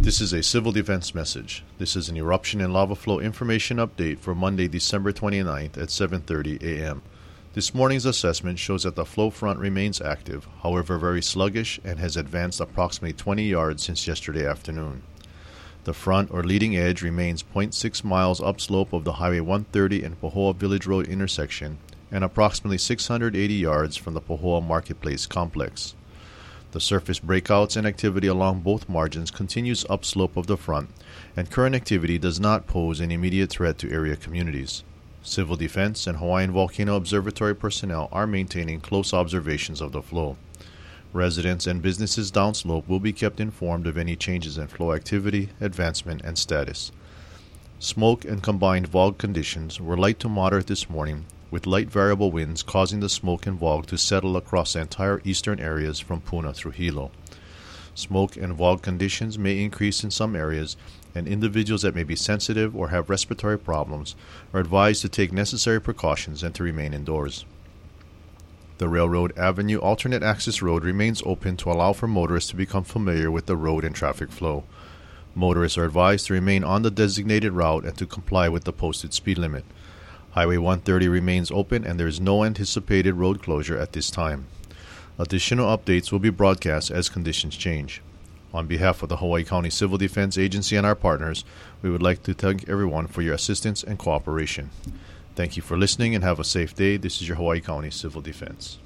This is a civil defense message. This is an eruption and lava flow information update for Monday, December 29th at 7:30 a.m. This morning's assessment shows that the flow front remains active, however very sluggish, and has advanced approximately 20 yards since yesterday afternoon. The front or leading edge remains 0.6 miles upslope of the Highway 130 and Pahoa Village Road intersection and approximately 680 yards from the Pahoa Marketplace complex. The surface breakouts and activity along both margins continues upslope of the front, and current activity does not pose an immediate threat to area communities. Civil Defense and Hawaiian Volcano Observatory personnel are maintaining close observations of the flow. Residents and businesses downslope will be kept informed of any changes in flow activity, advancement, and status. Smoke and combined VOG conditions were light to moderate this morning, with light variable winds causing the smoke and VOG to settle across the entire eastern areas from Puna through Hilo. Smoke and VOG conditions may increase in some areas, and individuals that may be sensitive or have respiratory problems are advised to take necessary precautions and to remain indoors. The Railroad Avenue alternate access road remains open to allow for motorists to become familiar with the road and traffic flow. Motorists are advised to remain on the designated route and to comply with the posted speed limit. Highway 130 remains open and there is no anticipated road closure at this time. Additional updates will be broadcast as conditions change. On behalf of the Hawaii County Civil Defense Agency and our partners, we would like to thank everyone for your assistance and cooperation. Thank you for listening and have a safe day. This is your Hawaii County Civil Defense.